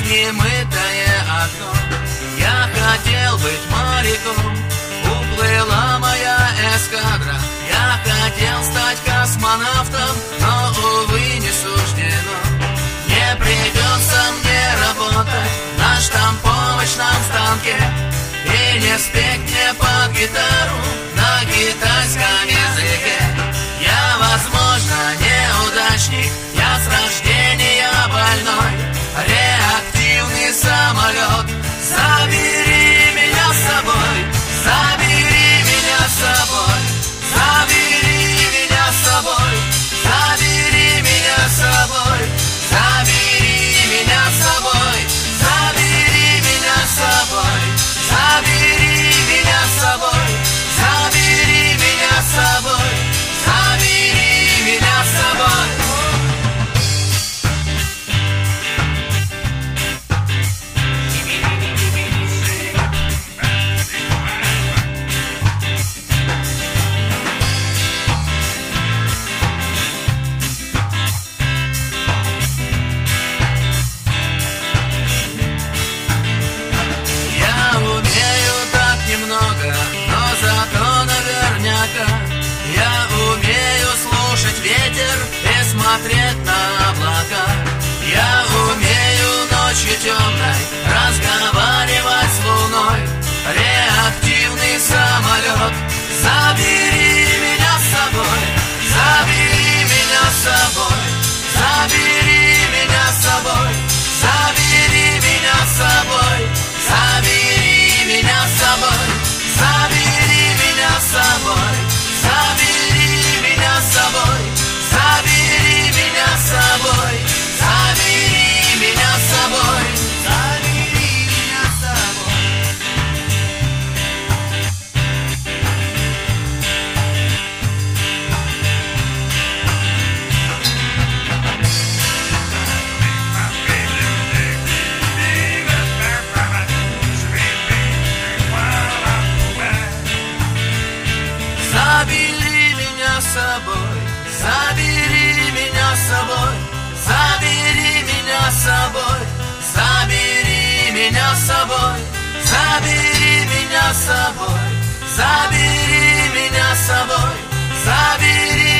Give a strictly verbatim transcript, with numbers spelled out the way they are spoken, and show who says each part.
Speaker 1: немытое окно. Я хотел быть моряком, уплыла моя эскадра. Я хотел стать космонавтом, но, увы, не суждено. Не придется мне работать на штамповочном станке и не спеть мне под гитару на китайском языке. Я, возможно, неудачник, я с рождения больной. Реактивный самолет, забери меня с собой, забери меня с собой, забери меня с собой, забери меня с собой, забери меня с собой, забери меня с собой, забери меня с собой, забери меня с собой, забери меня с собой. Я умею слушать ветер и смотреть на облака. Я умею ночью темной разговаривать с луной. Реактивный самолет, забери меня с собой, забери меня с собой, забери меня с собой, забери меня с собой, забери меня с собой, забери меня с собой, забери меня с собой, забери меня с собой, забери меня с собой, забери меня с собой. Забери меня с собой, забери меня с собой, забери меня с собой, забери меня с собой, забери меня с собой, забери меня с собой, забери